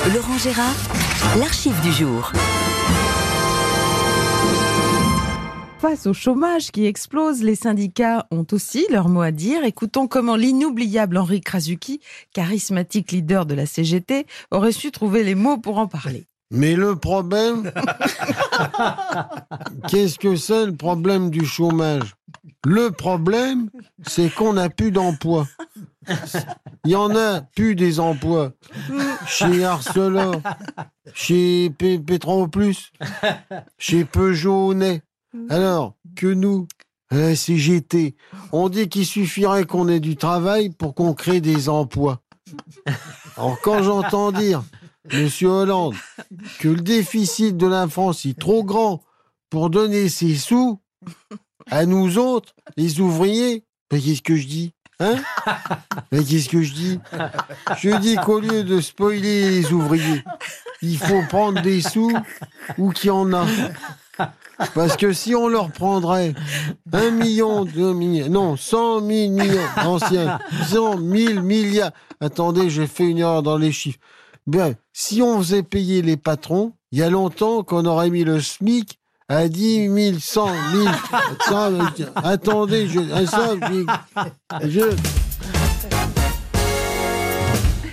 Laurent Gérard, l'archive du jour. Face au chômage qui explose, les syndicats ont aussi leur mot à dire. Écoutons comment l'inoubliable Henri Krasuki, charismatique leader de la CGT, aurait su trouver les mots pour en parler. Mais le problème, qu'est-ce que c'est le problème du chômage ? Le problème, c'est qu'on n'a plus d'emploi. Il y en a plus des emplois. Chez Arcelor, chez Petroplus, chez Peugeot-Honnay. Alors que nous, à la CGT, on dit qu'il suffirait qu'on ait du travail pour qu'on crée des emplois. Alors quand j'entends dire, Monsieur Hollande, que le déficit de la France est trop grand pour donner ses sous à nous autres, les ouvriers, mais qu'est-ce que je dis ? Mais qu'est-ce que je dis ? Je dis qu'au lieu de spoiler les ouvriers, il faut prendre des sous où qu'il y en a. Parce que si on leur prendrait 1 million, 2 millions, non, 100 000 millions anciens, 100 000 milliards. Attendez, j'ai fait une erreur dans les chiffres. Bien, si on faisait payer les patrons, il y a longtemps qu'on aurait mis le SMIC à 10 000, 100 000. Attendez, je